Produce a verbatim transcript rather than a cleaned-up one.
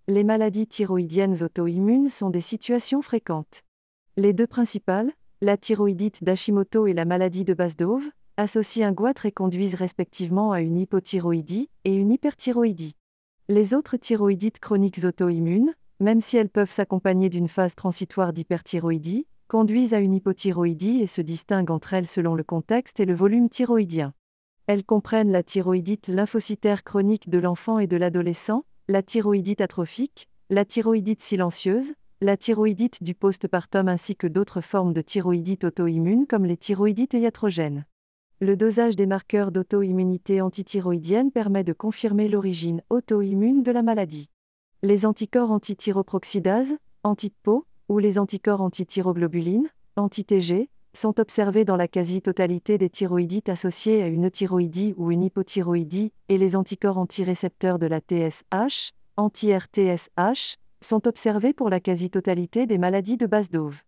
Les maladies thyroïdiennes auto-immunes sont des situations fréquentes. Les deux principales, la thyroïdite d'Hashimoto et la maladie de Baz-Dove, associent un goitre et conduisent respectivement à une hypothyroïdie et une hyperthyroïdie. Les autres thyroïdites chroniques auto-immunes, même si elles peuvent s'accompagner d'une phase transitoire d'hyperthyroïdie, conduisent à une hypothyroïdie et se distinguent entre elles selon le contexte et le volume thyroïdien. Elles comprennent la thyroïdite lymphocytaire chronique de l'enfant et de l'adolescent, la thyroïdite atrophique, la thyroïdite silencieuse, la thyroïdite du postpartum ainsi que d'autres formes de thyroïdite auto-immune comme les thyroïdites iatrogènes. Le dosage des marqueurs d'auto-immunité antithyroïdienne permet de confirmer l'origine auto-immune de la maladie. Les anticorps anti-thyroperoxydase, anti-T P O, ou les anticorps anti-thyroglobulines, anti-T G, sont observés dans la quasi-totalité des thyroïdites associées à une euthyroïdie ou une hypothyroïdie, et les anticorps antirécepteurs de la T S H, anti-R T S H, sont observés pour la quasi-totalité des maladies de Baz-Dove.